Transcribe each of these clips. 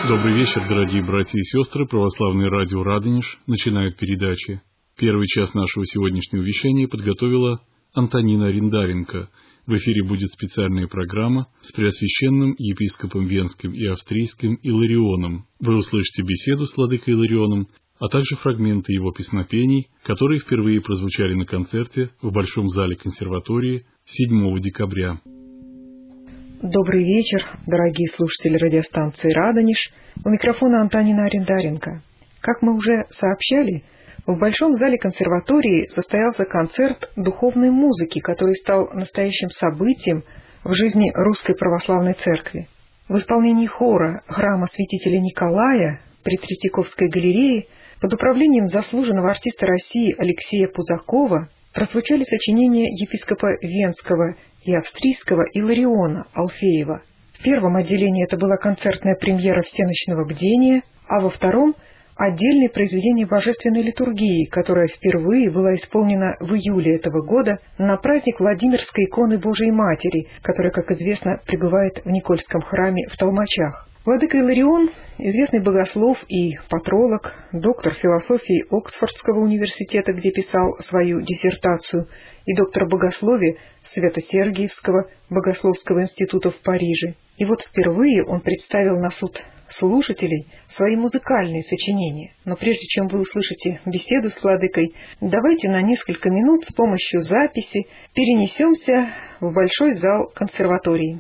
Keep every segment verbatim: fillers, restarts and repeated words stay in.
Добрый вечер, дорогие братья и сестры. Православное радио «Радонеж» начинает передачи. Первый час нашего сегодняшнего вещания подготовила Антонина Риндаренко. В эфире будет специальная программа с преосвященным епископом Венским и Австрийским Иларионом. Вы услышите беседу с владыкой Иларионом, а также фрагменты его песнопений, которые впервые прозвучали на концерте в Большом зале консерватории седьмого декабря. Добрый вечер, дорогие слушатели радиостанции «Радонеж». У микрофона Антонина Риндаренко. Как мы уже сообщали, в Большом зале консерватории состоялся концерт духовной музыки, который стал настоящим событием в жизни Русской Православной Церкви. В исполнении хора храма святителя Николая при Третьяковской галерее под управлением заслуженного артиста России Алексея Пузакова прозвучали сочинения епископа Венского и Австрийского Илариона Алфеева. В первом отделении это была концертная премьера «Всенощного бдения», а во втором — отдельное произведение божественной литургии, которое впервые было исполнено в июле этого года на праздник Владимирской иконы Божией Матери, которая, как известно, пребывает в Никольском храме в Толмачах. Владыка Иларион — известный богослов и патролог, доктор философии Оксфордского университета, где писал свою диссертацию, и доктор богословия Свято-Сергиевского богословского института в Париже. И вот впервые он представил на суд слушателей свои музыкальные сочинения. Но прежде чем вы услышите беседу с владыкой, давайте на несколько минут с помощью записи перенесемся в Большой зал консерватории.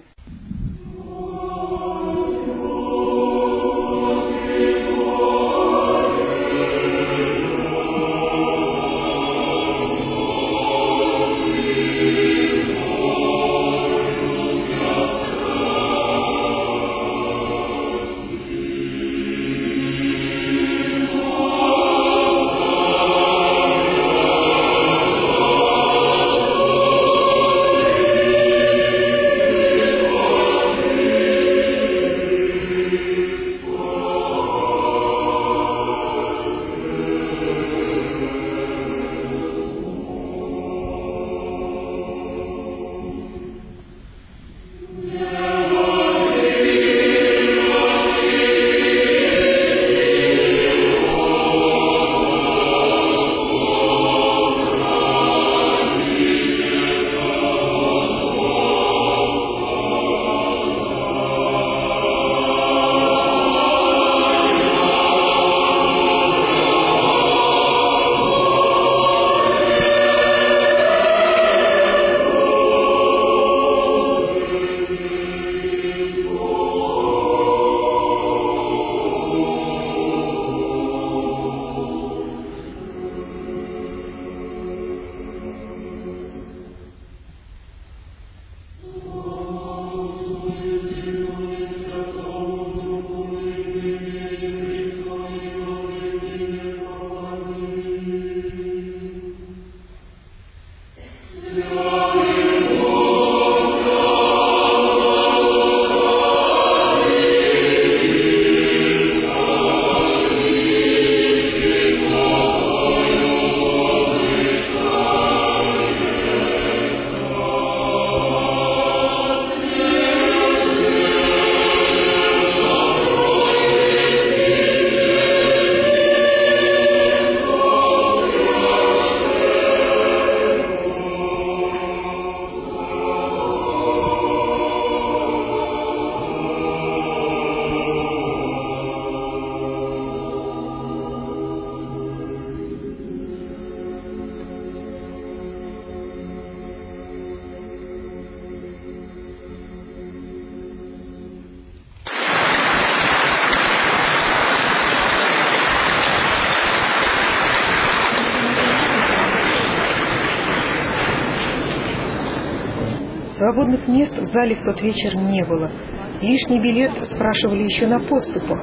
Свободных мест в зале в тот вечер не было. Лишний билет спрашивали еще на подступах.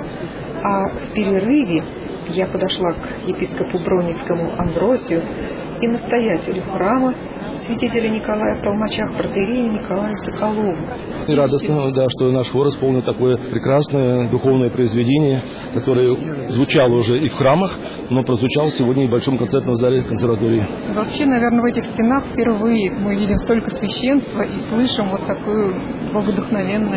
А в перерыве я подошла к епископу Броницкому Амвросию и настоятелю храма святителя Николая в Толмачах, протоиерею Николаю Соколову. И радостно, да, что наш хор исполнил такое прекрасное духовное произведение, которое звучало уже и в храмах, но прозвучало сегодня и в Большом концертном зале консерватории. Вообще, наверное, в этих стенах впервые мы видим столько священства и слышим вот такое богодухновенное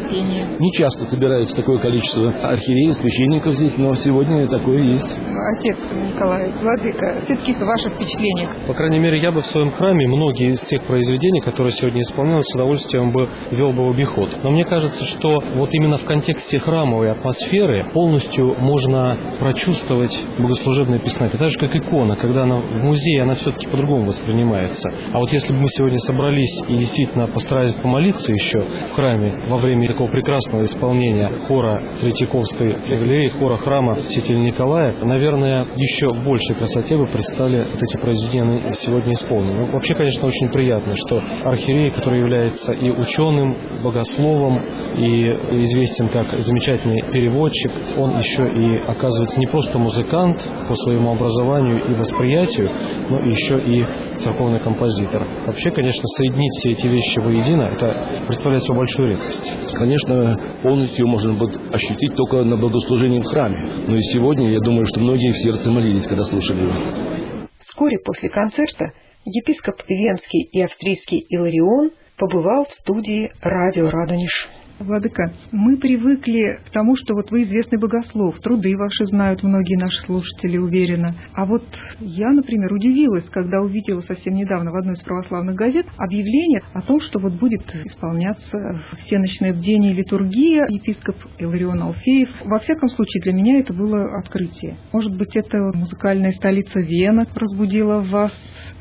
пение? Не часто собирается такое количество архиереев, священников здесь, но сегодня такое есть. Отец Николай, владыка, все-таки ваше впечатление? По крайней мере, я бы в своем храме многие из тех произведений, которые сегодня исполняют, с удовольствием бы вел бы в обиход. Но мне кажется, что вот именно в контексте храмовой атмосферы полностью можно прочувствовать богослужебное песнопение. Так же, как икона, когда она в музее, она все-таки по-другому воспринимается. А вот если бы мы сегодня собрались и действительно постарались помолиться еще в храме во время такого прекрасного исполнения хора Третьяковской галереи, хора храма Святителя Николая, наверное, еще в большей красоте бы предстали вот эти произведения сегодня исполнены. Ну, вообще, конечно, очень приятно, что архиерей, который является и ученым, богословом, и известен как замечательный переводчик, он еще и оказывается не просто музыкант по своему образованию и восприятию, но еще и церковный композитор. Вообще, конечно, соединить все эти вещи воедино, это представляет собой большую редкость. Конечно, полностью можно будет ощутить только на богослужении в храме. Но и сегодня, я думаю, что многие в сердце молились, когда слушали его. Вскоре после концерта епископ Венский и австрийский Иларион побывал в студии радио «Радонеж». Владыка, мы привыкли к тому, что вот вы известный богослов, труды ваши знают многие наши слушатели, уверена. А вот я, например, удивилась, когда увидела совсем недавно в одной из православных газет объявление о том, что вот будет исполняться всеночное бдение и литургия, епископ Иларион Алфеев. Во всяком случае, для меня это было открытие. Может быть, это музыкальная столица Вена разбудила в вас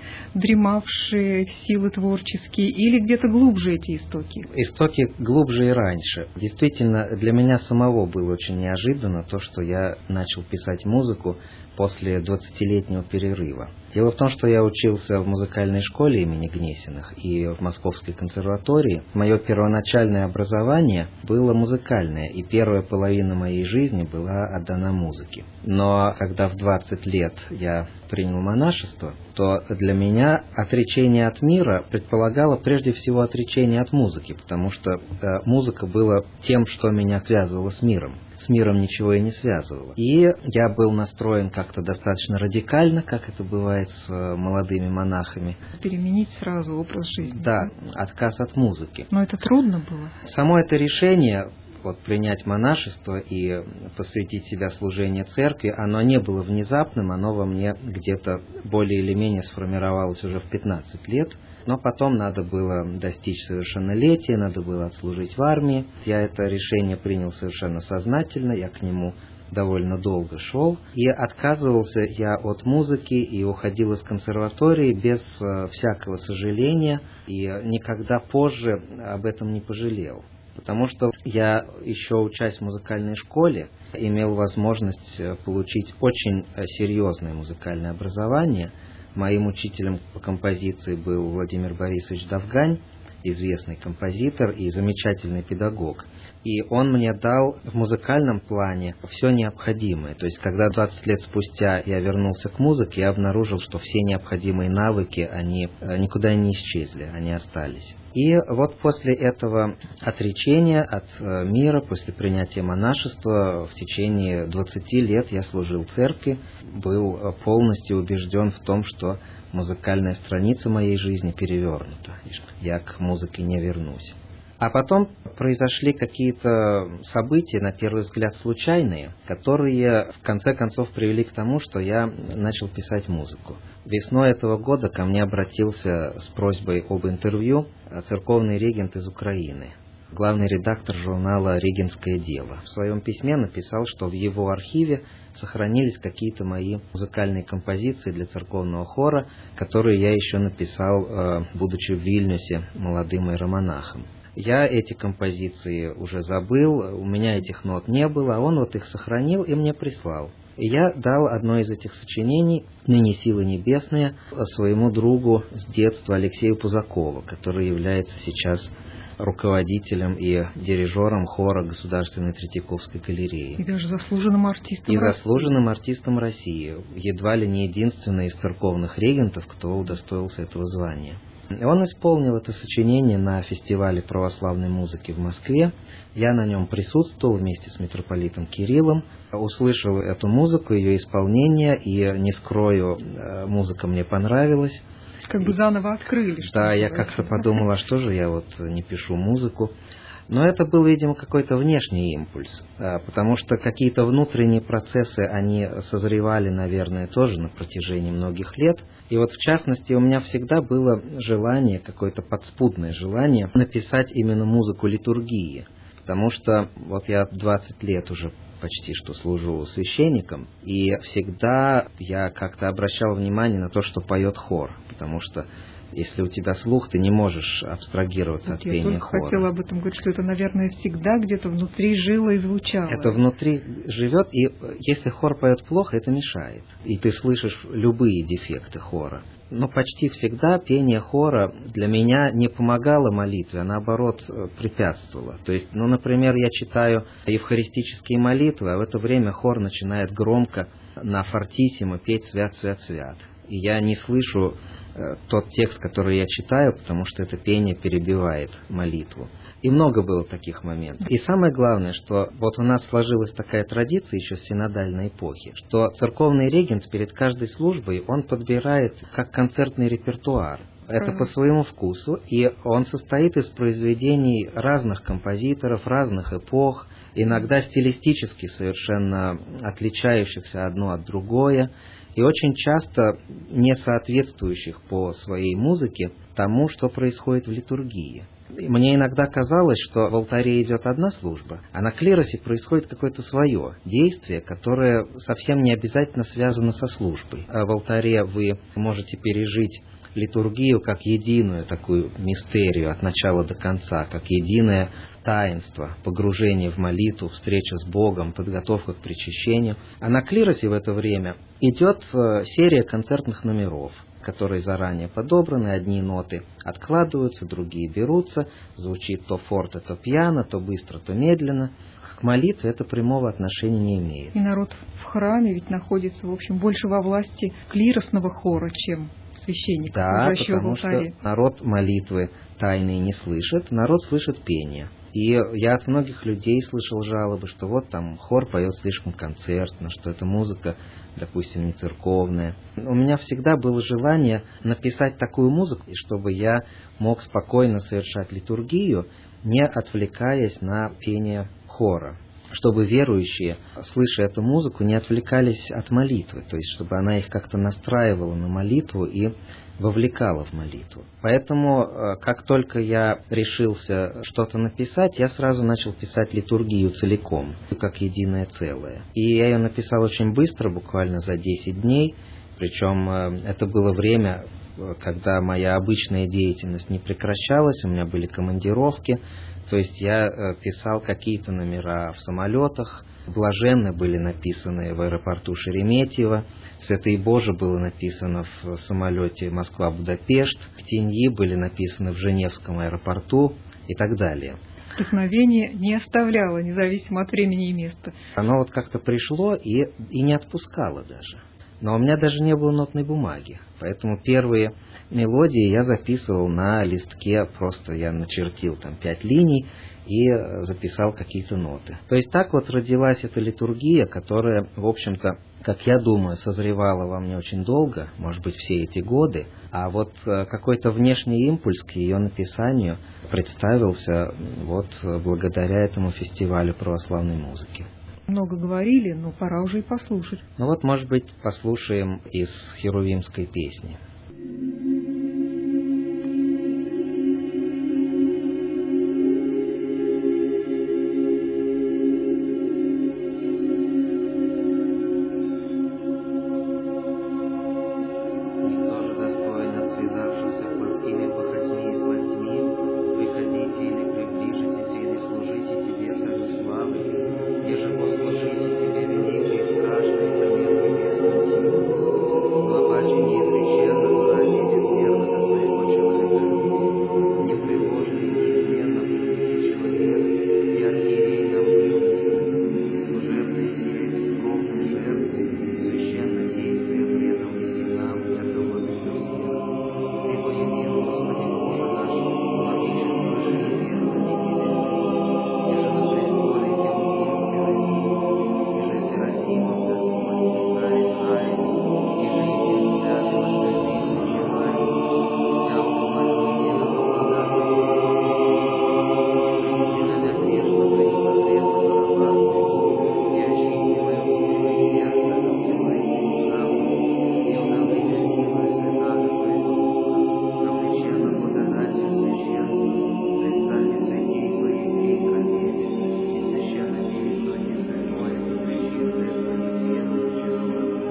дремавшие силы творческие, или где-то глубже эти истоки? Истоки глубже и раньше. Действительно, для меня самого было очень неожиданно то, что я начал писать музыку после двадцатилетнего перерыва. Дело в том, что я учился в музыкальной школе имени Гнесиных и в Московской консерватории. Мое первоначальное образование было музыкальное, и первая половина моей жизни была отдана музыке. Но когда в двадцать лет я принял монашество, то для меня отречение от мира предполагало прежде всего отречение от музыки, потому что э, музыка была тем, что меня связывало с миром. С миром ничего и не связывало. И я был настроен как-то достаточно радикально, как это бывает с молодыми монахами. Переменить сразу образ жизни. Да, отказ от музыки. Но это трудно было. Само это решение, вот, принять монашество и посвятить себя служению церкви, оно не было внезапным, оно во мне где-то более или менее сформировалось уже в пятнадцать лет. Но потом надо было достичь совершеннолетия, надо было отслужить в армии. Я это решение принял совершенно сознательно, я к нему довольно долго шел. И отказывался я от музыки и уходил из консерватории без всякого сожаления. И никогда позже об этом не пожалел. Потому что я, еще учась в музыкальной школе, имел возможность получить очень серьезное музыкальное образование. Моим учителем по композиции был Владимир Борисович Довгань, известный композитор и замечательный педагог. И он мне дал в музыкальном плане все необходимое. То есть, когда двадцать лет спустя я вернулся к музыке, я обнаружил, что все необходимые навыки, они никуда не исчезли, они остались. И вот после этого отречения от мира, после принятия монашества, в течение двадцати лет я служил церкви, был полностью убежден в том, что музыкальная страница моей жизни перевернута, и что я к музыке не вернусь. А потом произошли какие-то события, на первый взгляд случайные, которые в конце концов привели к тому, что я начал писать музыку. Весной этого года ко мне обратился с просьбой об интервью церковный регент из Украины, главный редактор журнала «Регенское дело». В своем письме написал, что в его архиве сохранились какие-то мои музыкальные композиции для церковного хора, которые я еще написал, будучи в Вильнюсе молодым иеромонахом. Я эти композиции уже забыл, у меня этих нот не было, а он вот их сохранил и мне прислал. И я дал одно из этих сочинений, «Ныне силы небесные», своему другу с детства Алексею Пузакову, который является сейчас руководителем и дирижером хора Государственной Третьяковской галереи. И даже заслуженным артистом И России. заслуженным артистом России. Едва ли не единственный из церковных регентов, кто удостоился этого звания. И он исполнил это сочинение на фестивале православной музыки в Москве. Я на нем присутствовал вместе с митрополитом Кириллом, услышал эту музыку, ее исполнение, и, не скрою, музыка мне понравилась. Как бы заново открыли. Да, я как-то подумала, что же я вот не пишу музыку. Но это был, видимо, какой-то внешний импульс, потому что какие-то внутренние процессы, они созревали, наверное, тоже на протяжении многих лет. И вот, в частности, у меня всегда было желание, какое-то подспудное желание написать именно музыку литургии, потому что вот я двадцать лет уже почти что служу священником, и всегда я как-то обращал внимание на то, что поет хор, потому что если у тебя слух, ты не можешь абстрагироваться вот от я пения только хора. хотела об этом говорить, что это, наверное, всегда где-то внутри жило и звучало. Это внутри живет, и если хор поет плохо, это мешает. И ты слышишь любые дефекты хора. Но почти всегда пение хора для меня не помогало молитве, а наоборот препятствовало. То есть, ну, например, я читаю евхаристические молитвы, а в это время хор начинает громко на фортиссимо петь «Свят, свят, свят». И я не слышу тот текст, который я читаю, потому что это пение перебивает молитву. И много было таких моментов. И самое главное, что вот у нас сложилась такая традиция еще с синодальной эпохи, что церковный регент перед каждой службой, он подбирает как концертный репертуар. Это по своему вкусу, и он состоит из произведений разных композиторов, разных эпох, иногда стилистически совершенно отличающихся одно от другое, и очень часто не соответствующих по своей музыке тому, что происходит в литургии. Мне иногда казалось, что в алтаре идет одна служба, а на клиросе происходит какое-то свое действие, которое совсем не обязательно связано со службой. А в алтаре вы можете пережить литургию как единую такую мистерию от начала до конца, как единое таинство, погружение в молитву, встреча с Богом, подготовка к причащению. А на клиросе в это время идет серия концертных номеров, которые заранее подобраны, одни ноты откладываются, другие берутся, звучит то форте, то пьяно, то быстро, то медленно. К молитве это прямого отношения не имеет. И народ в храме ведь находится, в общем, больше во власти клиросного хора, чем священник, да, служащего в потому алтаре. Что народ молитвы тайные не слышит, народ слышит пение. И я от многих людей слышал жалобы, что вот там хор поет слишком концертно, что эта музыка, допустим, не церковная. У меня всегда было желание написать такую музыку, чтобы я мог спокойно совершать литургию, не отвлекаясь на пение хора. Чтобы верующие, слыша эту музыку, не отвлекались от молитвы, то есть чтобы она их как-то настраивала на молитву и вовлекала в молитву. Поэтому, как только я решился что-то написать, я сразу начал писать литургию целиком, как единое целое. И я ее написал очень быстро, буквально за десять дней, причем это было время, когда моя обычная деятельность не прекращалась, у меня были командировки. То есть я писал какие-то номера в самолетах, блаженны были написаны в аэропорту Шереметьево, Святые Божии было написано в самолете Москва-Будапешт, Ктеньи были написаны в Женевском аэропорту и так далее. Вдохновение не оставляло, независимо от времени и места. Оно вот как-то пришло и, и не отпускало даже. Но у меня даже не было нотной бумаги, поэтому первые мелодии я записывал на листке, просто я начертил там пять линий и записал какие-то ноты. То есть так вот родилась эта литургия, которая, в общем-то, как я думаю, созревала во мне очень долго, может быть, все эти годы, а вот какой-то внешний импульс к ее написанию представился вот благодаря этому фестивалю православной музыки. Много говорили, но пора уже и послушать. Ну вот, может быть, послушаем из херувимской песни. Священно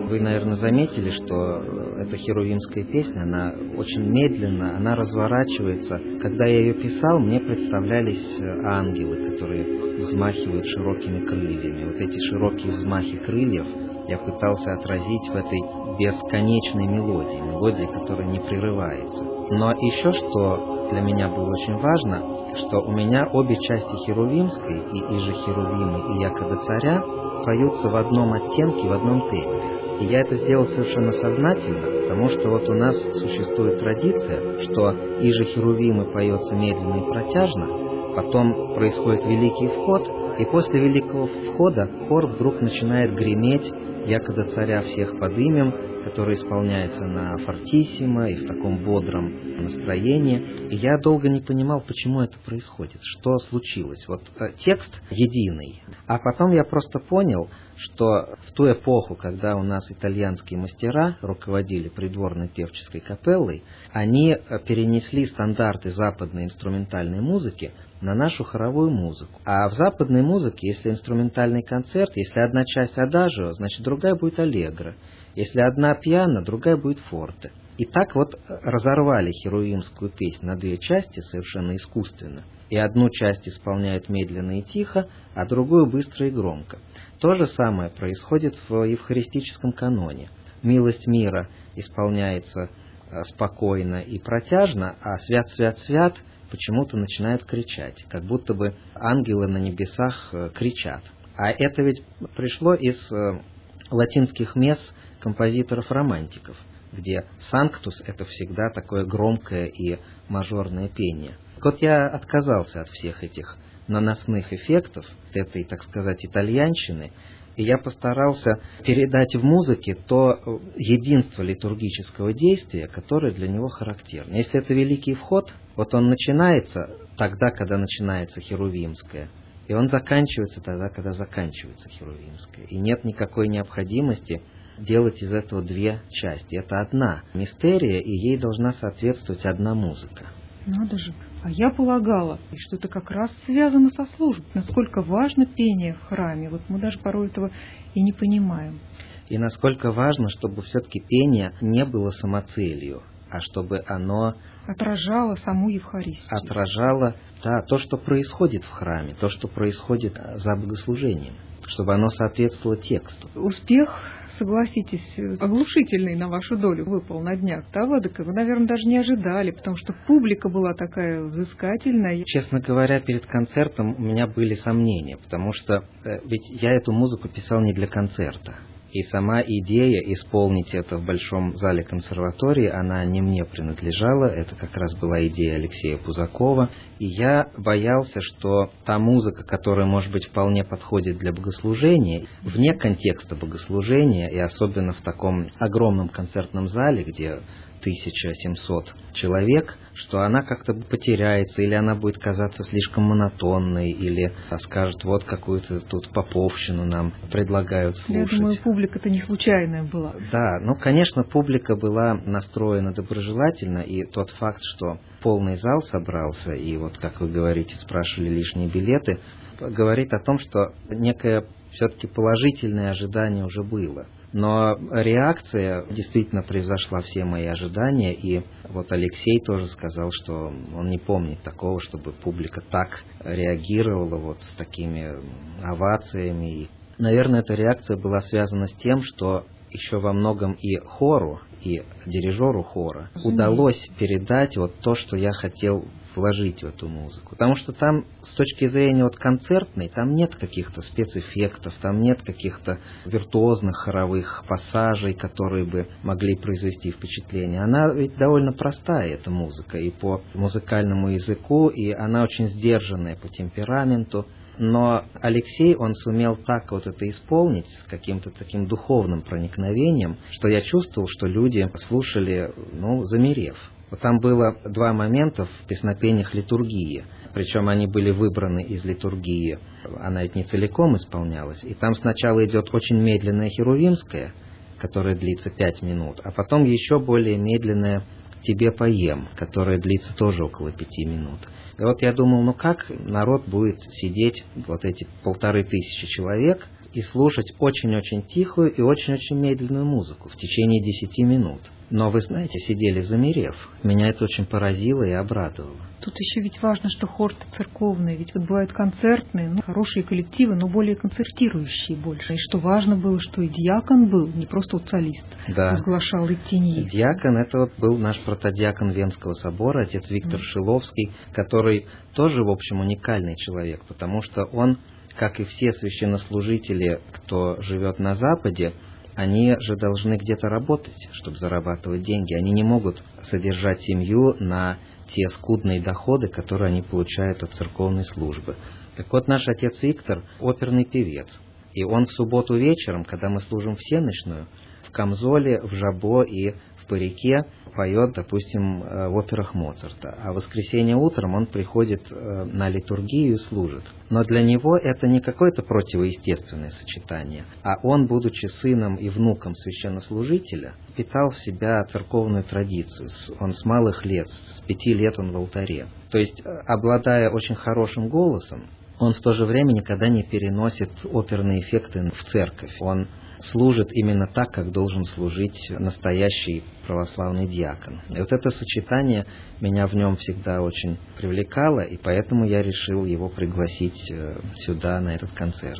Вы, наверное, заметили, что эта херувимская песня, она очень медленно, она разворачивается. Когда я ее писал, мне представлялись ангелы, которые взмахивают широкими крыльями. Вот эти широкие взмахи крыльев я пытался отразить в этой бесконечной мелодии, мелодии, которая не прерывается. Но еще что для меня было очень важно, что у меня обе части херувимской, и Иже Херувимы, и Якода Царя, поются в одном оттенке, в одном тембре. И я это сделал совершенно сознательно, потому что вот у нас существует традиция, что Иже Херувимы поется медленно и протяжно, потом происходит великий вход, и после великого входа хор вдруг начинает греметь Якода Царя всех подымем, который исполняется на фортиссимо и в таком бодром настроении. И я долго не понимал, почему это происходит, что случилось. Вот э, текст единый. А потом я просто понял, что в ту эпоху, когда у нас итальянские мастера руководили придворной певческой капеллой, они перенесли стандарты западной инструментальной музыки на нашу хоровую музыку. А в западной музыке, если инструментальный концерт, если одна часть адажио, значит другая будет аллегро. Если одна пиано, другая будет форте. И так вот разорвали херувимскую песню на две части совершенно искусственно. И одну часть исполняют медленно и тихо, а другую быстро и громко. То же самое происходит в евхаристическом каноне. «Милость мира» исполняется спокойно и протяжно, а «Свят, свят, свят» почему-то начинают кричать, как будто бы ангелы на небесах кричат. А это ведь пришло из латинских мес композиторов-романтиков, где «санктус» — это всегда такое громкое и мажорное пение. Вот я отказался от всех этих наносных эффектов, этой, так сказать, итальянщины, и я постарался передать в музыке то единство литургического действия, которое для него характерно. Если это великий вход, вот он начинается тогда, когда начинается херувимское, и он заканчивается тогда, когда заканчивается херувимское. И нет никакой необходимости делать из этого две части. Это одна мистерия, и ей должна соответствовать одна музыка. Надо же. А я полагала, что это как раз связано со службой. Насколько важно пение в храме. Вот мы даже порой этого и не понимаем. И насколько важно, чтобы все-таки пение не было самоцелью, а чтобы оно отражало саму Евхаристию. Отражало, да, то, что происходит в храме, то, что происходит за богослужением, чтобы оно соответствовало тексту. Успех, согласитесь, оглушительный на вашу долю выпал на днях, да, Владыка? Вы, наверное, даже не ожидали, потому что публика была такая взыскательная. Честно говоря, перед концертом у меня были сомнения, потому что э, ведь я эту музыку писал не для концерта. И сама идея исполнить это в Большом зале консерватории, она не мне принадлежала, это как раз была идея Алексея Пузакова. И я боялся, что та музыка, которая, может быть, вполне подходит для богослужения, вне контекста богослужения, и особенно в таком огромном концертном зале, где тысяча семьсот человек, что она как-то потеряется, или она будет казаться слишком монотонной, или скажет, вот какую-то тут поповщину нам предлагают слушать. Я думаю, публика-то не случайная была. Да, ну, конечно, публика была настроена доброжелательно, и тот факт, что полный зал собрался, и вот, как вы говорите, спрашивали лишние билеты, говорит о том, что некое все-таки положительное ожидание уже было. Но реакция действительно превзошла все мои ожидания, и вот Алексей тоже сказал, что он не помнит такого, чтобы публика так реагировала вот с такими овациями. И, наверное, эта реакция была связана с тем, что еще во многом и хору, и дирижеру хора удалось передать вот то, что я хотел вложить в эту музыку. Потому что там, с точки зрения вот концертной, там нет каких-то спецэффектов, там нет каких-то виртуозных хоровых пассажей, которые бы могли произвести впечатление. Она ведь довольно простая, эта музыка, и по музыкальному языку, и она очень сдержанная по темпераменту. Но Алексей, он сумел так вот это исполнить с каким-то таким духовным проникновением, что я чувствовал, что люди слушали, ну, замерев. Вот там было два момента в песнопениях литургии, причем они были выбраны из литургии, она ведь не целиком исполнялась, и там сначала идет очень медленная херувимская, которая длится пять минут, а потом еще более медленная «Тебе поем», которая длится тоже около пяти минут. И вот я думал, ну как народ будет сидеть, вот эти полторы тысячи человек, и слушать очень-очень тихую и очень-очень медленную музыку в течение десяти минут. Но вы знаете, сидели замерев. Меня это очень поразило и обрадовало. Тут еще ведь важно, что хор-то церковный, ведь вот бывают концертные, ну, хорошие коллективы, но более концертирующие больше. И что важно было, что и диакон был, не просто вот солист, да. возглашал литинии. Диакон, это вот был наш протодиакон Венского собора, отец Виктор mm. Шиловский, который тоже, в общем, уникальный человек, потому что он, как и все священнослужители, кто живет на Западе, они же должны где-то работать, чтобы зарабатывать деньги. Они не могут содержать семью на те скудные доходы, которые они получают от церковной службы. Так вот, наш отец Виктор – оперный певец. И он в субботу вечером, когда мы служим всенощную, в камзоле, в жабо и в парике поет, допустим, в операх Моцарта. А в воскресенье утром он приходит на литургию и служит. Но для него это не какое-то противоестественное сочетание, а он, будучи сыном и внуком священнослужителя, питал в себя церковную традицию. Он с малых лет, с пяти лет он в алтаре. То есть, обладая очень хорошим голосом, он в то же время никогда не переносит оперные эффекты в церковь. Он служит именно так, как должен служить настоящий православный диакон. И вот это сочетание меня в нем всегда очень привлекало, и поэтому я решил его пригласить сюда, на этот концерт.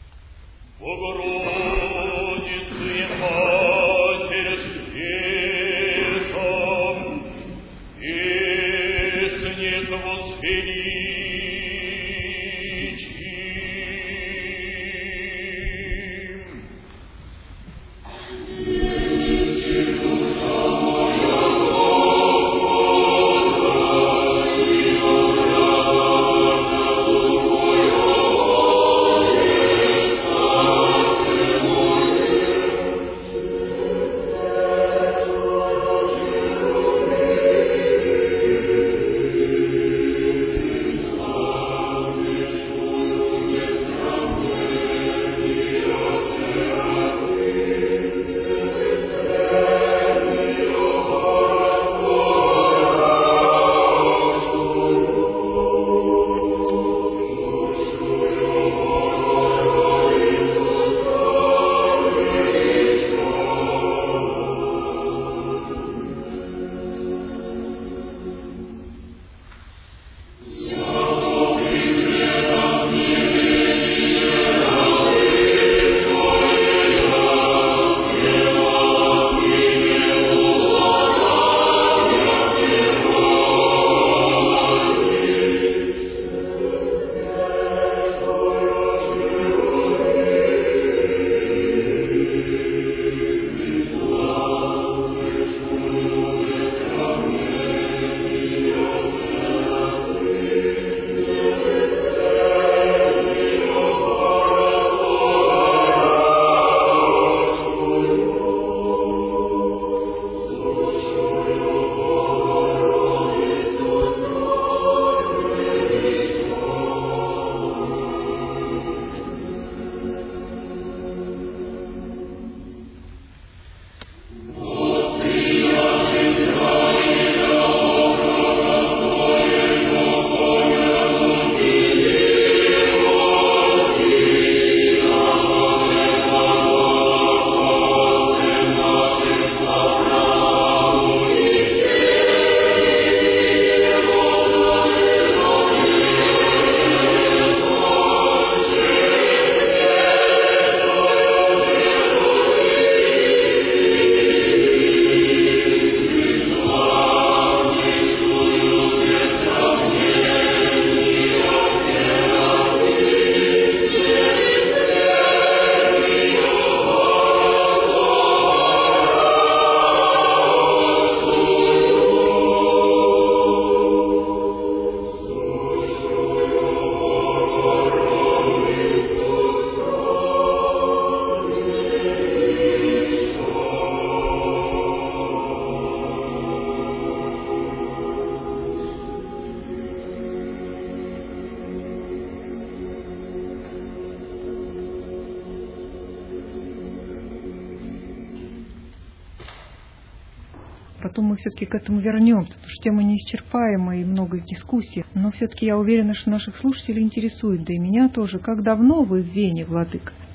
Потом мы все-таки к этому вернемся, потому что тема неисчерпаемая и много дискуссий. Но все-таки я уверена, что наших слушателей интересует, да и меня тоже. Как давно вы в Вене, владыка?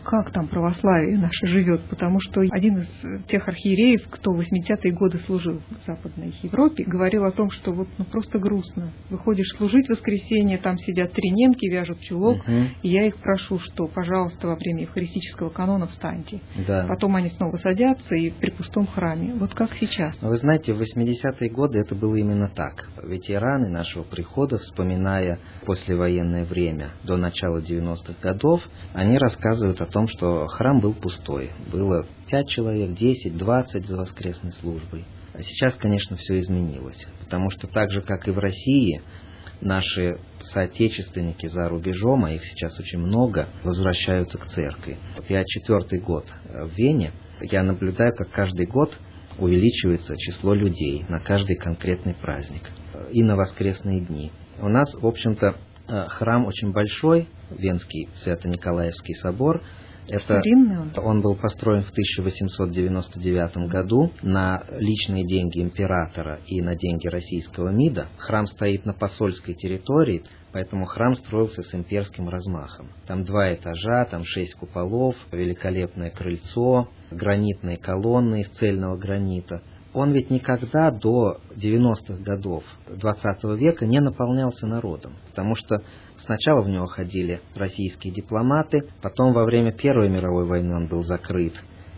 как там православие наше живет, потому что один из тех архиереев, кто в восьмидесятые годы служил в Западной Европе, говорил о том, что вот ну, просто грустно. Выходишь служить в воскресенье, там сидят три немки, вяжут чулок, угу. и я их прошу, что, пожалуйста, во время евхаристического канона встаньте. Да. Потом они снова садятся и при пустом храме. Вот как сейчас. Вы знаете, в восьмидесятые годы это было именно так. Ветераны нашего прихода, вспоминая послевоенное время до начала девяностых годов, они рассказывают о том, что храм был пустой. Было пять человек, десять, двадцать за воскресной службой. А сейчас, конечно, все изменилось. Потому что так же, как и в России, наши соотечественники за рубежом, а их сейчас очень много, возвращаются к церкви. Я четвертый год в Вене. Я наблюдаю, как каждый год увеличивается число людей на каждый конкретный праздник и на воскресные дни. У нас, в общем-то, храм очень большой, Венский Свято-Николаевский собор. Это, он был построен в тысяча восемьсот девяносто девятом году на личные деньги императора и на деньги российского МИДа. Храм стоит на посольской территории, поэтому храм строился с имперским размахом. Там два этажа, там шесть куполов, великолепное крыльцо, гранитные колонны из цельного гранита. Он ведь никогда до девяностых годов двадцатого века не наполнялся народом, потому что сначала в него ходили российские дипломаты, потом во время Первой мировой войны он был закрыт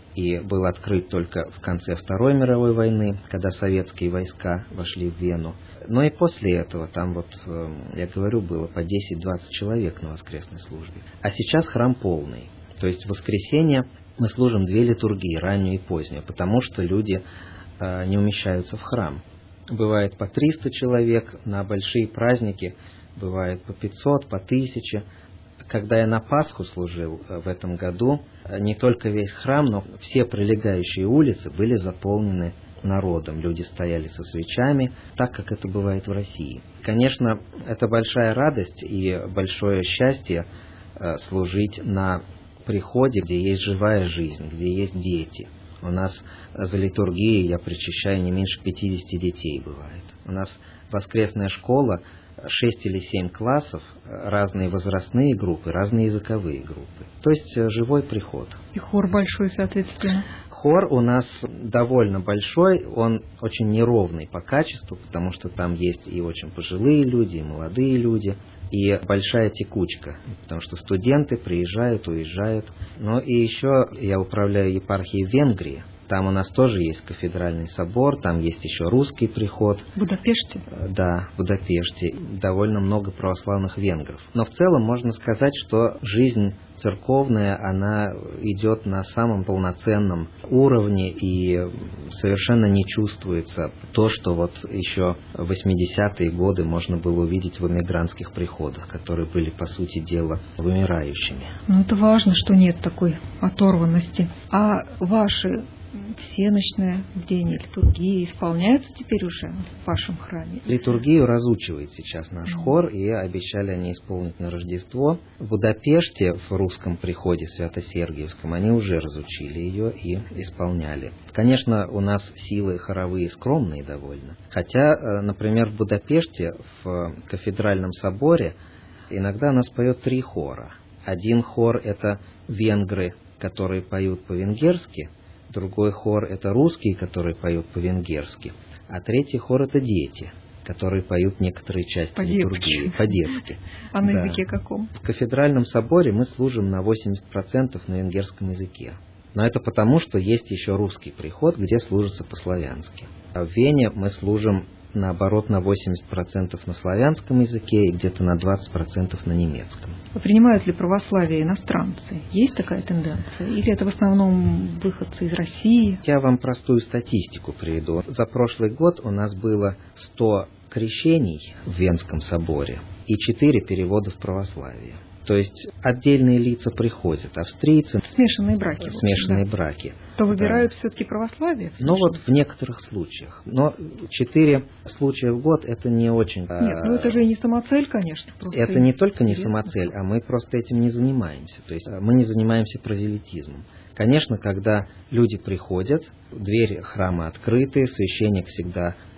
и был открыт только в конце Второй мировой войны, когда советские войска вошли в Вену. Но и после этого там вот, я говорю, было по десять-двадцать человек на воскресной службе. А сейчас храм полный. То есть в воскресенье мы служим две литургии, раннюю и позднюю, потому что люди не умещаются в храм. Бывает по триста человек, на большие праздники бывает по пятьсот, по тысяче. Когда я на Пасху служил в этом году, не только весь храм, но все прилегающие улицы были заполнены народом. Люди стояли со свечами, так как это бывает в России. Конечно, это большая радость и большое счастье служить на приходе, где есть живая жизнь, где есть дети. У нас за литургией я причащаю не меньше пятидесяти детей бывает. У нас воскресная школа, шесть или семь классов, разные возрастные группы, разные языковые группы. То есть живой приход. И хор большой, соответственно. Хор у нас довольно большой, он очень неровный по качеству, потому что там есть и очень пожилые люди, и молодые люди, и большая текучка, потому что студенты приезжают, уезжают. Но и еще я управляю епархией в Венгрии. Там у нас тоже есть кафедральный собор, там есть еще русский приход. В Будапеште? Да, в Будапеште. Довольно много православных венгров. Но в целом можно сказать, что жизнь церковная, она идет на самом полноценном уровне, и совершенно не чувствуется то, что вот еще в восьмидесятые годы можно было увидеть в эмигрантских приходах, которые были, по сути дела, вымирающими. Ну, это важно, что нет такой оторванности. А ваши всеночные бдения, литургии исполняются теперь уже в вашем храме? Литургию разучивает сейчас наш mm-hmm. хор, и обещали они исполнить на Рождество. В Будапеште, в русском приходе Свято-Сергиевском, они уже разучили ее и исполняли. Конечно, у нас силы хоровые скромные довольно. Хотя, например, в Будапеште, в кафедральном соборе, иногда нас поет три хора. Один хор — это венгры, которые поют по-венгерски, другой хор — это русские, которые поют по-венгерски, а третий хор — это дети, которые поют некоторые части литургии по-детски. А на да. языке каком? В кафедральном соборе мы служим на восемьдесят процентов на венгерском языке. Но это потому, что есть еще русский приход, где служится по-славянски. А в Вене мы служим, наоборот, на восемьдесят процентов на славянском языке и где-то на двадцать процентов на немецком. Принимают ли православие иностранцы? Есть такая тенденция? Или это в основном выходцы из России? Я вам простую статистику приведу. За прошлый год у нас было сто крещений в Венском соборе и четыре перевода в православие. То есть отдельные лица приходят, австрийцы. Смешанные браки. Смешанные да. браки. То выбирают да. все-таки православие? Ну вот в некоторых случаях. Но четыре случая в год — это не очень... Нет, ну это же и не самоцель, конечно. Это не только не самоцель, а мы просто этим не занимаемся. То есть мы не занимаемся прозелитизмом. Конечно, когда люди приходят, двери храма открыты, священник всегда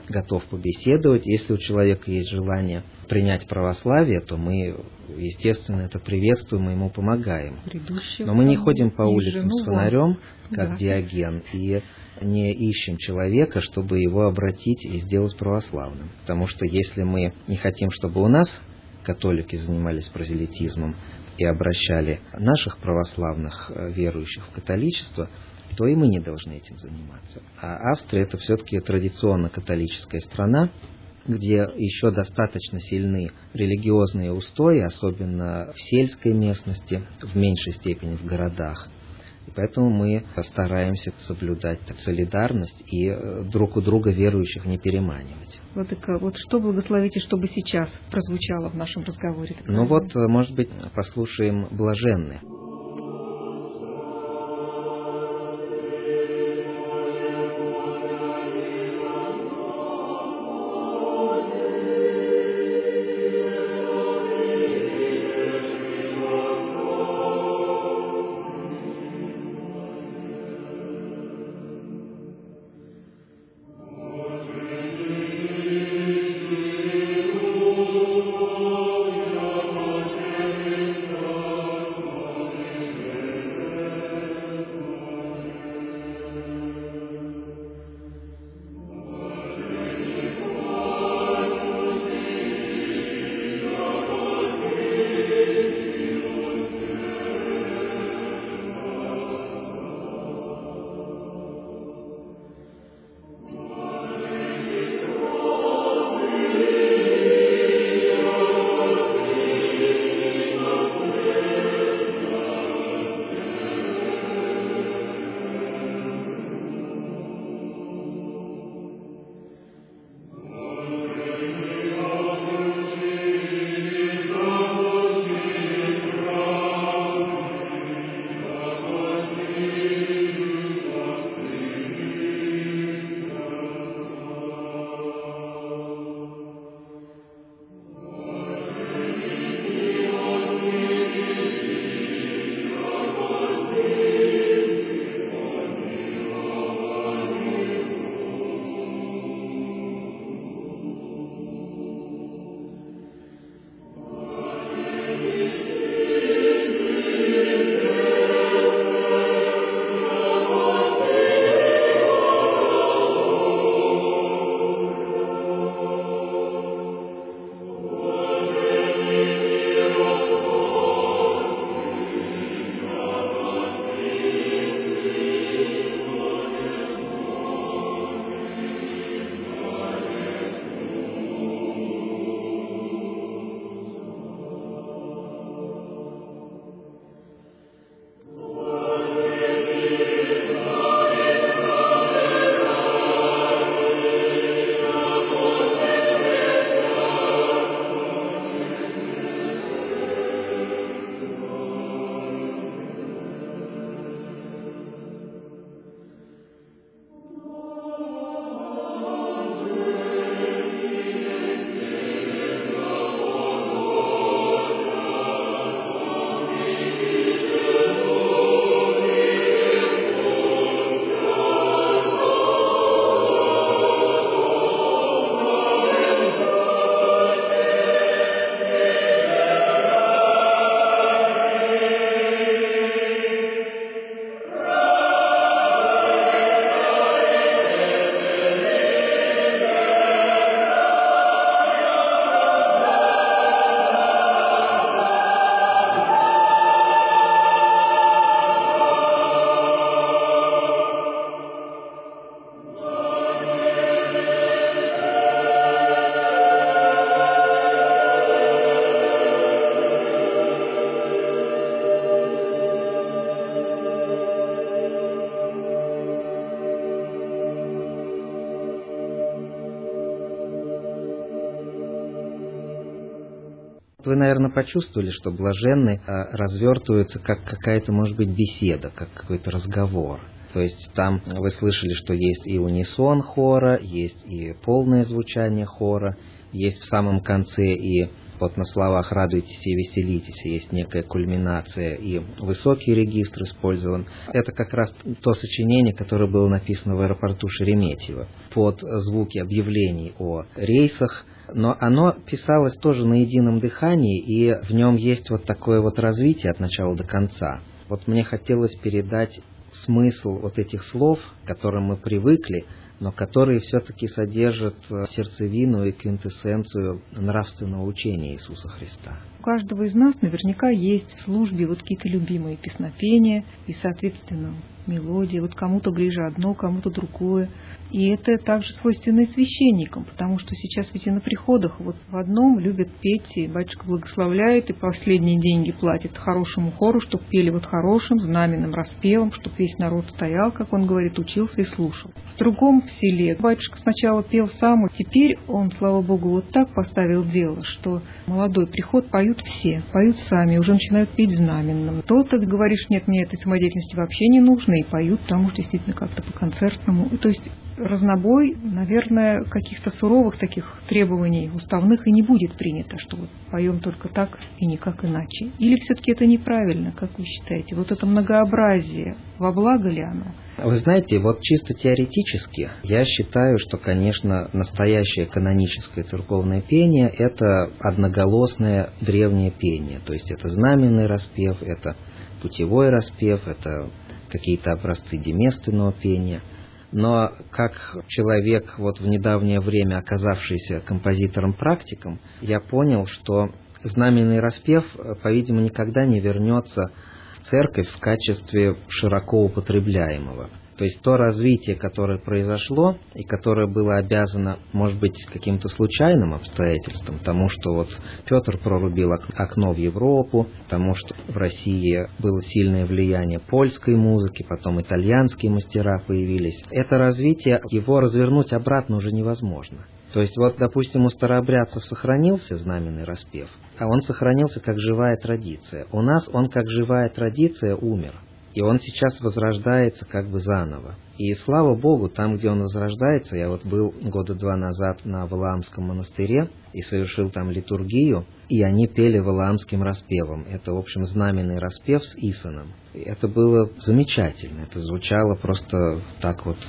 готов побеседовать. Если у человека есть желание принять православие, то мы, естественно, это приветствуем и ему помогаем. Но мы не ходим по улицам с фонарем, как да. Диоген, и не ищем человека, чтобы его обратить и сделать православным. Потому что если мы не хотим, чтобы у нас католики занимались прозелитизмом и обращали наших православных верующих в католичество, то и мы не должны этим заниматься. А Австрия — это все-таки традиционно католическая страна, где еще достаточно сильны религиозные устои, особенно в сельской местности, в меньшей степени в городах. И поэтому мы стараемся соблюдать солидарность и друг у друга верующих не переманивать. Владыка, вот что благословите, чтобы сейчас прозвучало в нашем разговоре? Ну вот, может быть, послушаем блаженные. Вы, наверное, почувствовали, что блаженный развертывается как какая-то, может быть, беседа, как какой-то разговор. То есть там вы слышали, что есть и унисон хора, есть и полное звучание хора, есть в самом конце и Вот на словах «радуйтесь и веселитесь» есть некая кульминация, и высокий регистр использован. Это как раз то сочинение, которое было написано в аэропорту Шереметьево под звуки объявлений о рейсах, но оно писалось тоже на едином дыхании, и в нем есть вот такое вот развитие от начала до конца. Вот мне хотелось передать смысл вот этих слов, к которым мы привыкли, но которые все-таки содержат сердцевину и квинтэссенцию нравственного учения Иисуса Христа. У каждого из нас наверняка есть в службе вот какие-то любимые песнопения и, соответственно, мелодии. Вот кому-то ближе одно, кому-то другое. И это также свойственно и священникам, потому что сейчас ведь и на приходах вот в одном любят петь, и батюшка благословляет, и последние деньги платит хорошему хору, чтобы пели вот хорошим, знаменным распевом, чтобы весь народ стоял, как он говорит, учился и слушал. В другом селе батюшка сначала пел сам, а теперь он, слава Богу, вот так поставил дело, что молодой приход поют все, поют сами, уже начинают петь знаменным. То ты говоришь, нет, мне этой самодеятельности вообще не нужно, и поют там уж действительно как-то по-концертному. То есть разнобой, наверное, каких-то суровых таких требований уставных и не будет принято, что вот поем только так и никак иначе. Или все-таки это неправильно, как вы считаете? Вот это многообразие, во благо ли оно? Вы знаете, вот чисто теоретически я считаю, что, конечно, настоящее каноническое церковное пение – это одноголосное древнее пение. То есть это знаменный распев, это путевой распев, это какие-то образцы деместственного пения. Но как человек, вот в недавнее время оказавшийся композитором-практиком, я понял, что знаменный распев, по-видимому, никогда не вернется в церковь в качестве широко употребляемого. То есть то развитие, которое произошло и которое было обязано, может быть, каким-то случайным обстоятельствам, тому, что вот Петр прорубил окно в Европу, тому, что в России было сильное влияние польской музыки, потом итальянские мастера появились. Это развитие, его развернуть обратно уже невозможно. То есть вот, допустим, у старообрядцев сохранился знаменный распев, а он сохранился как живая традиция. У нас он как живая традиция умер. И он сейчас возрождается как бы заново. И слава Богу, там, где он возрождается, я вот был года два назад на Валаамском монастыре и совершил там литургию, и они пели валаамским распевом. Это, в общем, знаменный распев с Исоном. И это было замечательно, это звучало просто так вот.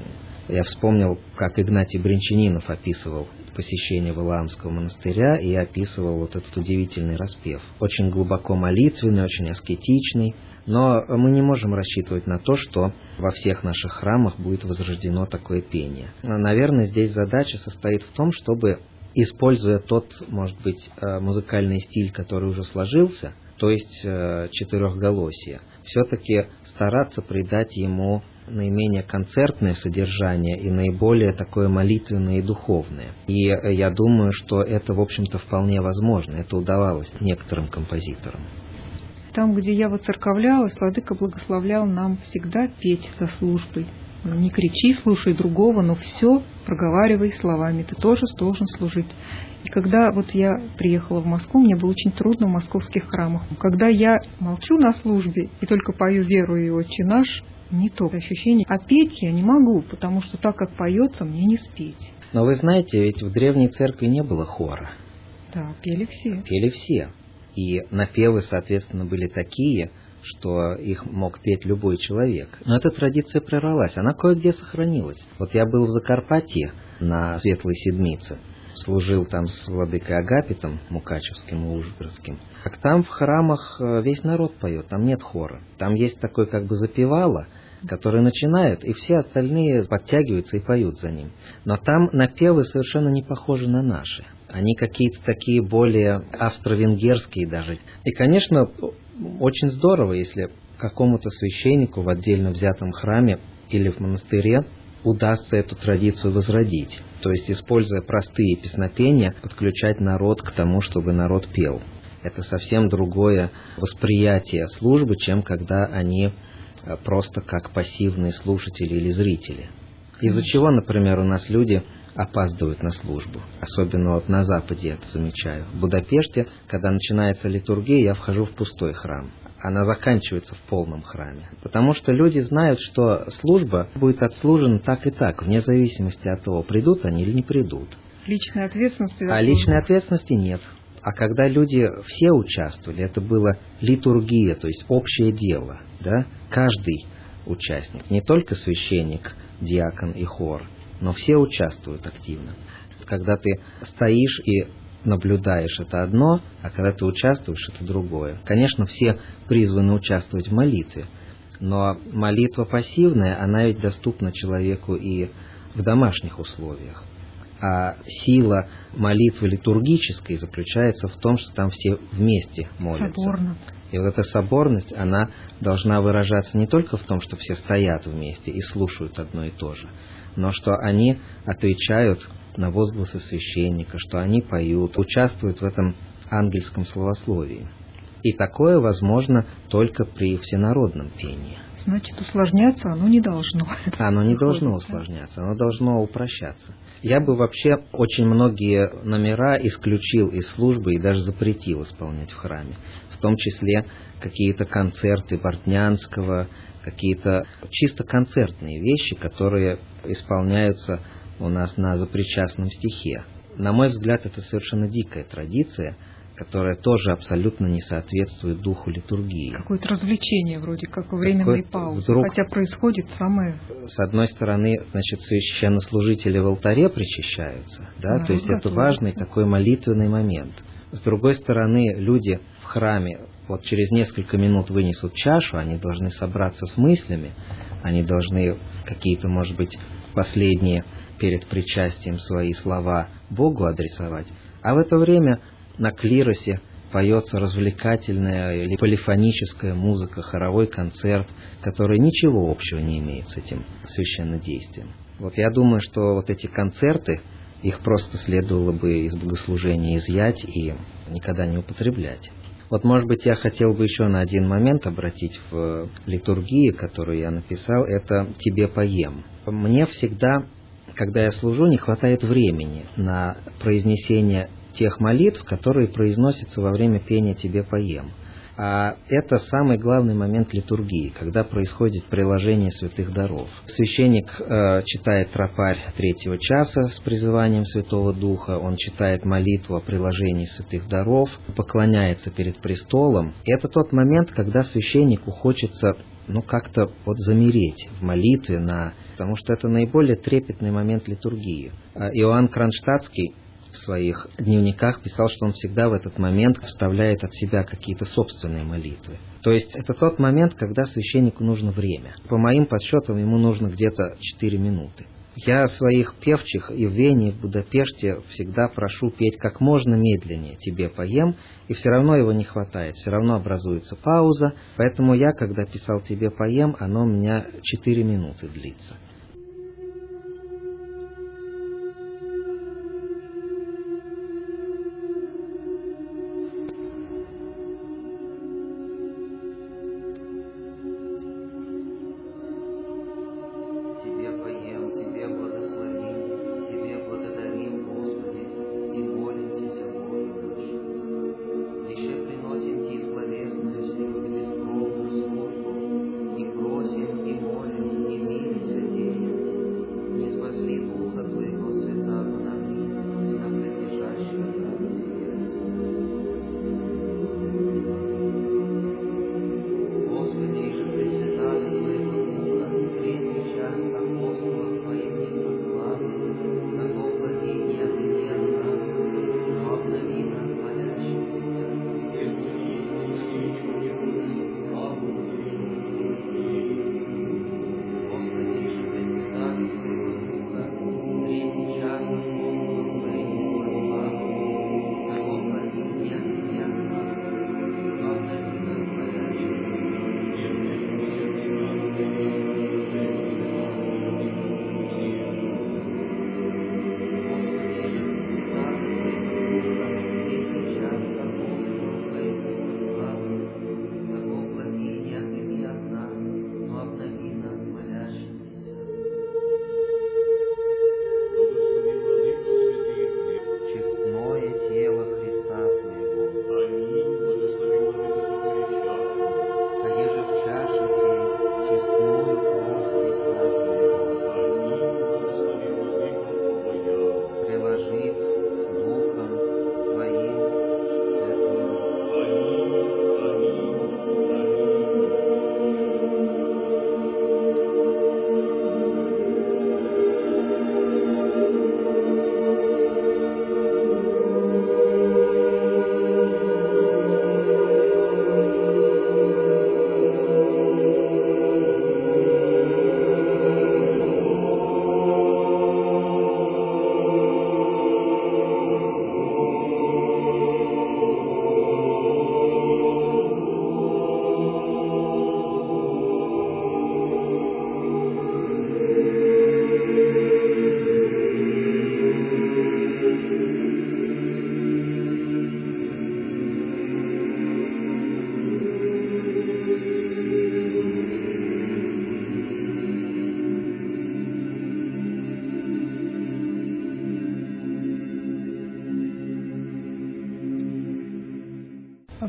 Я вспомнил, как Игнатий Брянчанинов описывал посещение Валаамского монастыря и описывал вот этот удивительный распев. Очень глубоко молитвенный, очень аскетичный. Но мы не можем рассчитывать на то, что во всех наших храмах будет возрождено такое пение. Наверное, здесь задача состоит в том, чтобы, используя тот, может быть, музыкальный стиль, который уже сложился, то есть четырехголосие, все-таки стараться придать ему наименее концертное содержание и наиболее такое молитвенное и духовное. И я думаю, что это, в общем-то, вполне возможно. Это удавалось некоторым композиторам. Там, где я воцерковлялась, владыка благословлял нам всегда петь за службой. Не кричи, слушай другого, но все проговаривай словами. Ты тоже должен служить. И когда вот я приехала в Москву, мне было очень трудно в московских храмах. Когда я молчу на службе и только пою «Веру и Отче наш», не то ощущение. А петь я не могу, потому что так, как поется, мне не спеть. Но вы знаете, ведь в древней церкви не было хора. Да, пели все. Пели все. И напевы, соответственно, были такие, что их мог петь любой человек. Но эта традиция прервалась, она кое-где сохранилась. Вот я был в Закарпатье на Светлой Седмице, служил там с владыкой Агапитом Мукачевским и Ужгородским. Так там в храмах весь народ поет, там нет хора. Там есть такой как бы запевало, который начинает, и все остальные подтягиваются и поют за ним. Но там напевы совершенно не похожи на наши. Они какие-то такие более австро-венгерские даже. И, конечно, очень здорово, если какому-то священнику в отдельно взятом храме или в монастыре удастся эту традицию возродить. То есть, используя простые песнопения, подключать народ к тому, чтобы народ пел. Это совсем другое восприятие службы, чем когда они просто как пассивные слушатели или зрители. Из-за чего, например, у нас люди опаздывают на службу. Особенно вот на Западе я это замечаю. В Будапеште, когда начинается литургия, я вхожу в пустой храм. Она заканчивается в полном храме. Потому что люди знают, что служба будет отслужена так и так, вне зависимости от того, придут они или не придут. Личной ответственности. А личной ответственности нет. А когда люди все участвовали, это была литургия, то есть общее дело, да? Каждый участник, не только священник, диакон и хор, но все участвуют активно. Когда ты стоишь и наблюдаешь, это одно, а когда ты участвуешь, это другое. Конечно, все призваны участвовать в молитве, но молитва пассивная, она ведь доступна человеку и в домашних условиях. А сила молитвы литургической заключается в том, что там все вместе молятся. Соборно. И вот эта соборность, она должна выражаться не только в том, что все стоят вместе и слушают одно и то же, но что они отвечают на возгласы священника, что они поют, участвуют в этом ангельском словословии. И такое возможно только при всенародном пении. Значит, усложняться оно не должно. Оно не должно усложняться, оно должно упрощаться. Я бы вообще очень многие номера исключил из службы и даже запретил исполнять в храме. В том числе какие-то концерты Бортнянского, какие-то чисто концертные вещи, которые исполняются у нас на запричастном стихе. На мой взгляд, это совершенно дикая традиция, которая тоже абсолютно не соответствует духу литургии. Какое-то развлечение вроде как временной паузы, вдруг... хотя происходит самое... С одной стороны, значит, священнослужители в алтаре причащаются, да, Да, то есть это готовятся. важный такой молитвенный момент. С другой стороны, люди в храме вот через несколько минут вынесут чашу, они должны собраться с мыслями, они должны какие-то, может быть, последние перед причастием свои слова Богу адресовать, а в это время на клиросе поется развлекательная или полифоническая музыка, хоровой концерт, который ничего общего не имеет с этим священнодействием. Вот я думаю, что вот эти концерты, их просто следовало бы из богослужения изъять и никогда не употреблять. Вот, может быть, я хотел бы еще на один момент обратить в литургии, которую я написал, это «Тебе поем». Мне всегда, когда я служу, не хватает времени на произнесение тех молитв, которые произносятся во время пения «Тебе поем». А это самый главный момент литургии, когда происходит приложение святых даров. Священник э, читает тропарь третьего часа с призыванием Святого Духа, он читает молитву о приложении святых даров, поклоняется перед престолом. И это тот момент, когда священнику хочется ну, как-то вот замереть в молитве, на... потому что это наиболее трепетный момент литургии. Иоанн Кронштадтский в своих дневниках писал, что он всегда в этот момент вставляет от себя какие-то собственные молитвы. То есть это тот момент, когда священнику нужно время. По моим подсчетам, ему нужно где-то четыре минуты. Я своих певчих и в Вене, и в Будапеште всегда прошу петь как можно медленнее «Тебе поем», и все равно его не хватает, все равно образуется пауза, поэтому я, когда писал «Тебе поем», оно у меня четыре минуты длится. И просим, и молим, и милися Тебе.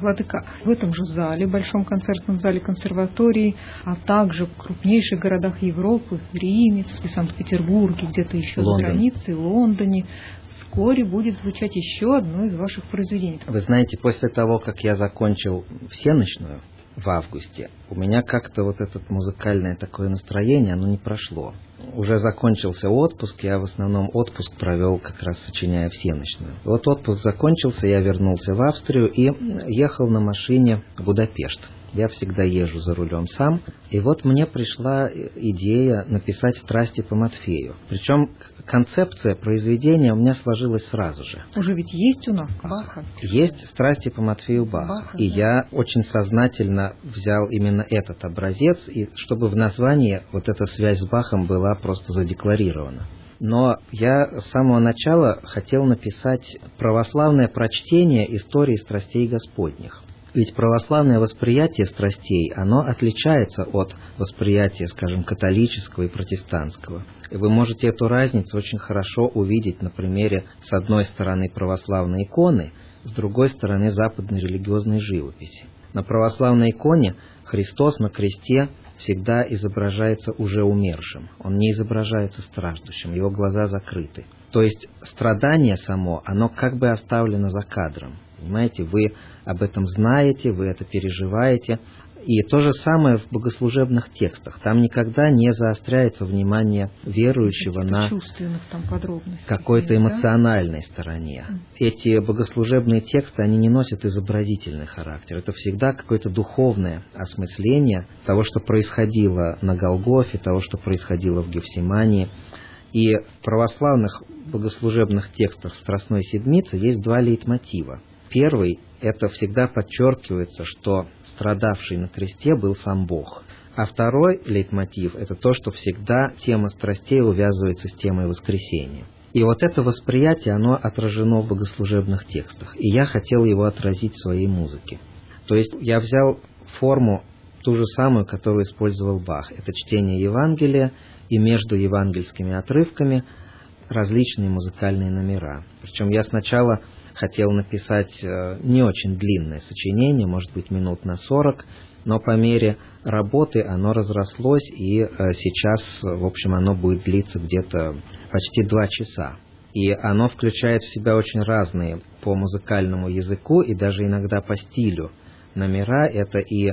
Владыка, в этом же зале, Большом концертном зале консерватории, а также в крупнейших городах Европы, в Риме, в Санкт-Петербурге, где-то еще Лондон. за границей, в Лондоне, вскоре будет звучать еще одно из ваших произведений. Вы знаете, после того, как я закончил всенощную в августе, у меня как-то вот это музыкальное такое настроение, оно не прошло. Уже закончился отпуск, я в основном отпуск провел как раз сочиняя всенощную. Вот отпуск закончился, я вернулся в Австрию и ехал на машине в Будапешт. Я всегда езжу за рулем сам. И вот мне пришла идея написать «Страсти по Матфею». Причем концепция произведения у меня сложилась сразу же. Уже ведь есть у нас Баха. Есть «Страсти по Матфею» Баха. Баха, и да. я очень сознательно взял именно этот образец, и чтобы в названии вот эта связь с Бахом была просто задекларирована. Но я с самого начала хотел написать православное прочтение истории страстей Господних. Ведь православное восприятие страстей, оно отличается от восприятия, скажем, католического и протестантского. И вы можете эту разницу очень хорошо увидеть на примере, с одной стороны, православной иконы, с другой стороны, западной религиозной живописи. На православной иконе Христос на кресте всегда изображается уже умершим. Он не изображается страждущим, его глаза закрыты. То есть страдание само, оно как бы оставлено за кадром. Понимаете, вы об этом знаете, вы это переживаете. И то же самое в богослужебных текстах. Там никогда не заостряется внимание верующего на какой-то эмоциональной стороне. Эти богослужебные тексты, они не носят изобразительный характер. Это всегда какое-то духовное осмысление того, что происходило на Голгофе, того, что происходило в Гефсимании. И в православных богослужебных текстах Страстной Седмицы есть два лейтмотива. Первый – это всегда подчеркивается, что страдавший на кресте был сам Бог. А второй лейтмотив – это то, что всегда тема страстей увязывается с темой воскресения. И вот это восприятие, оно отражено в богослужебных текстах. И я хотел его отразить в своей музыке. То есть я взял форму ту же самую, которую использовал Бах. Это чтение Евангелия и между евангельскими отрывками различные музыкальные номера. Причем я сначала хотел написать не очень длинное сочинение, может быть, минут на сорок, но по мере работы оно разрослось, и сейчас, в общем, оно будет длиться где-то почти два часа. И оно включает в себя очень разные по музыкальному языку и даже иногда по стилю номера. Это и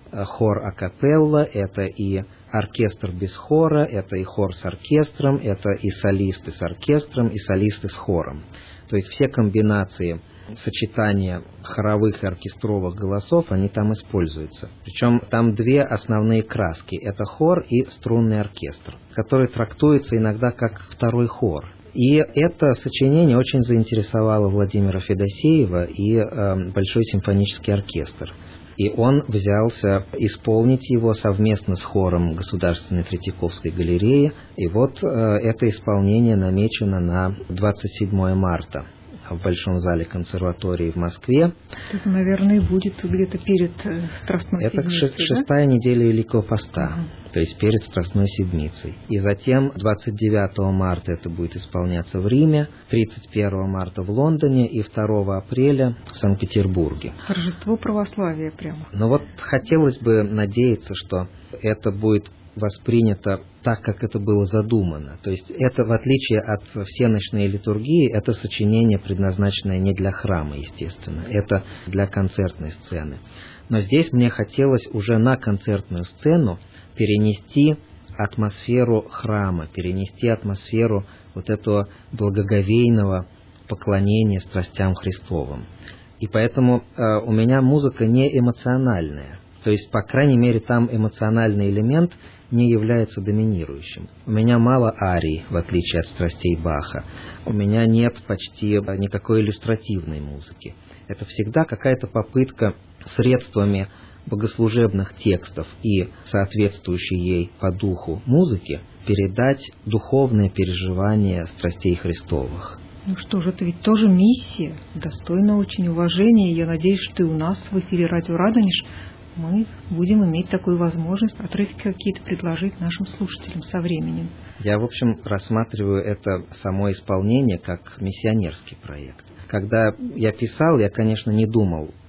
хор акапелла, это и оркестр без хора, это и хор с оркестром, это и солисты с оркестром, и солисты с хором. То есть все комбинации сочетания хоровых и оркестровых голосов, они там используются. Причем там две основные краски. Это хор и струнный оркестр, который трактуется иногда как второй хор. И это сочинение очень заинтересовало Владимира Федосеева и э, Большой симфонический оркестр. И он взялся исполнить его совместно с хором Государственной Третьяковской галереи. И вот э, это исполнение намечено на двадцать седьмое марта в Большом зале консерватории в Москве. Это, наверное, будет где-то перед Страстной Это Седмицей, Это шестая да? неделя Великого Поста, Ага. то есть перед Страстной Седмицей. И затем двадцать девятого марта это будет исполняться в Риме, тридцать первого марта в Лондоне и второго апреля в Санкт-Петербурге. Торжество православия прямо. Но вот хотелось бы надеяться, что это будет воспринято так, как это было задумано. То есть это, в отличие от всенощной литургии, это сочинение, предназначенное не для храма, естественно, это для концертной сцены. Но здесь мне хотелось уже на концертную сцену перенести атмосферу храма, перенести атмосферу вот этого благоговейного поклонения страстям Христовым. И поэтому э, у меня музыка не эмоциональная. То есть, по крайней мере, там эмоциональный элемент не является доминирующим. У меня мало арий, в отличие от страстей Баха. У меня нет почти никакой иллюстративной музыки. Это всегда какая-то попытка средствами богослужебных текстов и соответствующей ей по духу музыки передать духовное переживание страстей Христовых. Ну что же, это ведь тоже миссия, достойна очень уважения. Я надеюсь, что и у нас в эфире «Радио Радонеж» мы будем иметь такую возможность отрывки какие-то предложить нашим слушателям со временем. Я, в общем, рассматриваю это само исполнение как миссионерский проект. Когда я писал, я, конечно, не думал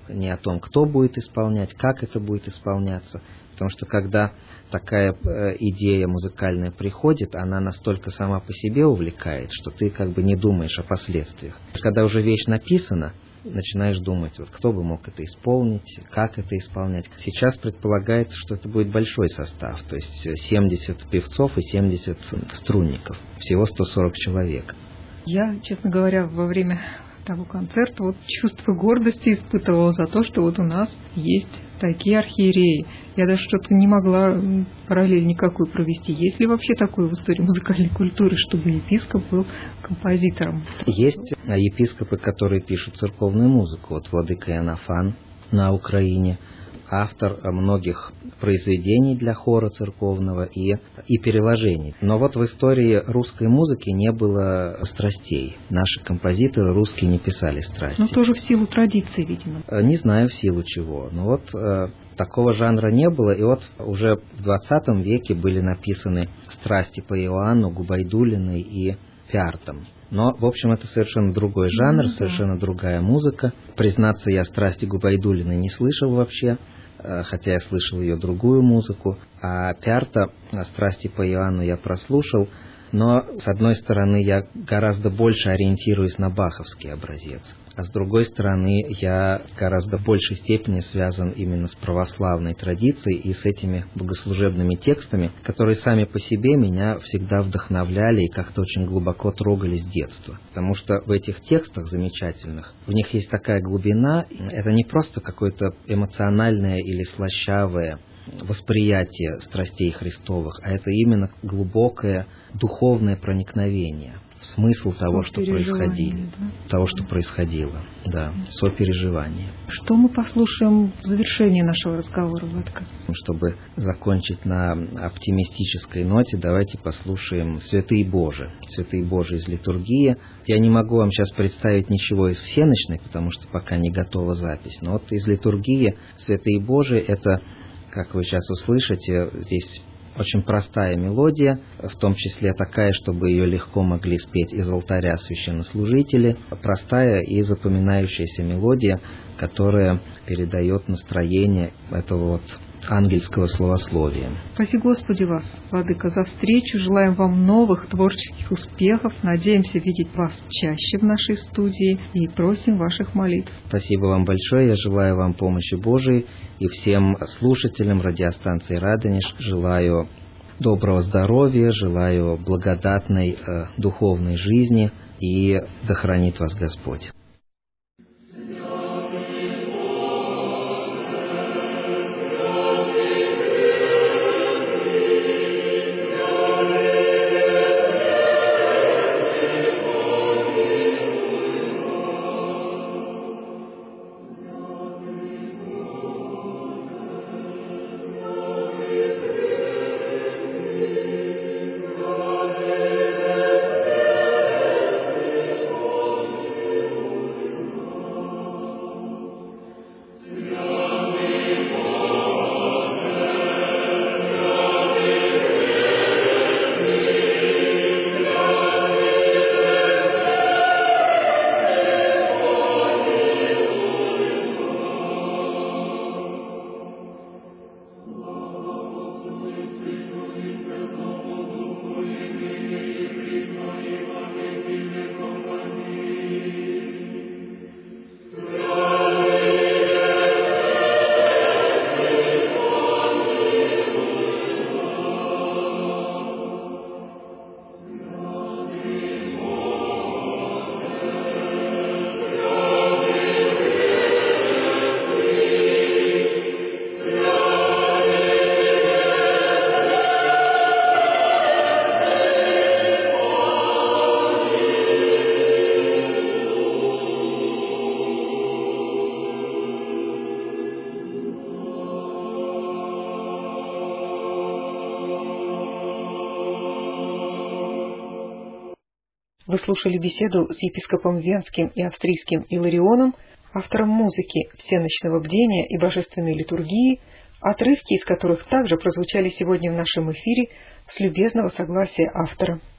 не о том, кто будет исполнять, как это будет исполняться. Потому что когда такая идея музыкальная приходит, она настолько сама по себе увлекает, что ты как бы не думаешь о последствиях. Когда уже вещь написана, начинаешь думать, вот кто бы мог это исполнить, как это исполнять. Сейчас предполагается, что это будет большой состав, то есть семьдесят певцов и семьдесят струнников, всего сто сорок человек. Я, честно говоря, во время того концерта вот чувство гордости испытывала за то, что вот у нас есть такие архиереи. Я даже что-то не могла параллель никакую провести. Есть ли вообще такое в истории музыкальной культуры, чтобы епископ был композитором? Есть епископы, которые пишут церковную музыку. Вот владыка Иоаннафан на Украине, автор многих произведений для хора церковного и, и переложений. Но вот в истории русской музыки не было страстей. Наши композиторы русские не писали страсти. Ну, тоже в силу традиции, видимо. Не знаю, в силу чего. Но вот э, такого жанра не было. И вот уже в двадцатом веке были написаны страсти по Иоанну, Губайдулиной и Пяртом. Но, в общем, это совершенно другой жанр, mm-hmm. совершенно другая музыка. Признаться, я страсти Губайдулиной не слышал вообще, хотя я слышал ее другую музыку. А Пярта, страсти по Иоанну, я прослушал. Но, с одной стороны, я гораздо больше ориентируюсь на баховский образец. А с другой стороны, я в гораздо большей степени связан именно с православной традицией и с этими богослужебными текстами, которые сами по себе меня всегда вдохновляли и как-то очень глубоко трогали с детства. Потому что в этих текстах замечательных, в них есть такая глубина, это не просто какое-то эмоциональное или слащавое восприятие страстей Христовых, а это именно глубокое духовное проникновение в смысл того, что происходило, да? того, что происходило, да, сопереживание. Что мы послушаем в завершении нашего разговора, Владыка? Чтобы закончить на оптимистической ноте, давайте послушаем «Святые Божии», «Святые Божии» из литургии. Я не могу вам сейчас представить ничего из всеночной, потому что пока не готова запись, но вот из литургии «Святые Божии» — это, как вы сейчас услышите, здесь очень простая мелодия, в том числе такая, чтобы ее легко могли спеть из алтаря священнослужители. Простая и запоминающаяся мелодия, которая передает настроение этого вот ангельского словословия. Спаси Господи вас, Владыка, за встречу. Желаем вам новых творческих успехов. Надеемся видеть вас чаще в нашей студии и просим ваших молитв. Спасибо вам большое. Я желаю вам помощи Божией и всем слушателям радиостанции «Радонеж» желаю доброго здоровья, желаю благодатной э, духовной жизни и да хранит вас Господь. Вы слушали беседу с епископом Венским и Австрийским Иларионом, автором музыки всеночного бдения и божественной литургии, отрывки из которых также прозвучали сегодня в нашем эфире с любезного согласия автора.